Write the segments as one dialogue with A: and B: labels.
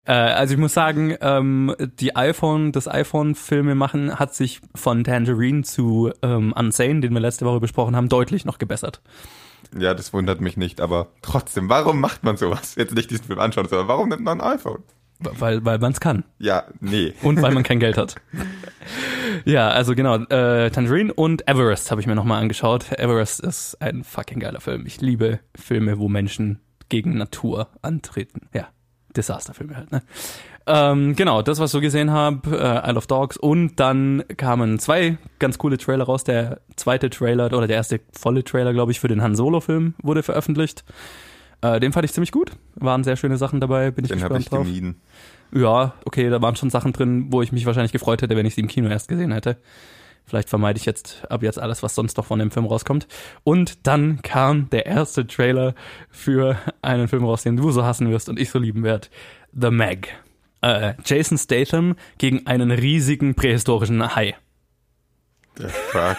A: Also ich muss sagen, das iPhone-Filme machen hat sich von Tangerine zu Unsane, den wir letzte Woche besprochen haben, deutlich noch gebessert.
B: Ja, das wundert mich nicht, aber trotzdem, warum macht man sowas? Jetzt nicht diesen Film anschauen, sondern warum nimmt man ein iPhone?
A: Weil man es kann.
B: Ja, nee.
A: Und weil man kein Geld hat. Ja, also genau, Tangerine und Everest habe ich mir nochmal angeschaut. Everest ist ein fucking geiler Film. Ich liebe Filme, wo Menschen gegen Natur antreten. Ja, Disasterfilme halt, ne? Genau, das, was ich so gesehen habe, Isle of Dogs. Und dann kamen 2 ganz coole Trailer raus. Der zweite Trailer oder der erste volle Trailer, glaube ich, für den Han Solo-Film wurde veröffentlicht. Den fand ich ziemlich gut. Waren sehr schöne Sachen dabei, bin ich gespannt drauf. Den habe ich gemieden. Ja, okay, da waren schon Sachen drin, wo ich mich wahrscheinlich gefreut hätte, wenn ich sie im Kino erst gesehen hätte. Vielleicht vermeide ich ab jetzt alles, was sonst noch von dem Film rauskommt. Und dann kam der erste Trailer für einen Film raus, den du so hassen wirst und ich so lieben werde. The Meg. Jason Statham gegen einen riesigen prähistorischen Hai.
B: The fuck?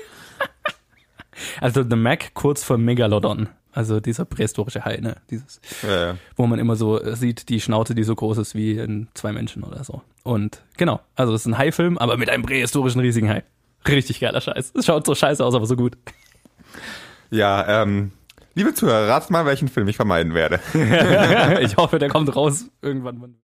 A: Also The Meg kurz vor Megalodon. Also dieser prähistorische Hai, ne? Wo man immer so sieht, die Schnauze, die so groß ist wie in 2 Menschen oder so. Und genau, also es ist ein Hai-Film, aber mit einem prähistorischen riesigen Hai. Richtig geiler Scheiß. Es schaut so scheiße aus, aber so gut.
B: Ja, liebe Zuhörer, ratet mal, welchen Film ich vermeiden werde.
A: Ich hoffe, der kommt raus irgendwann.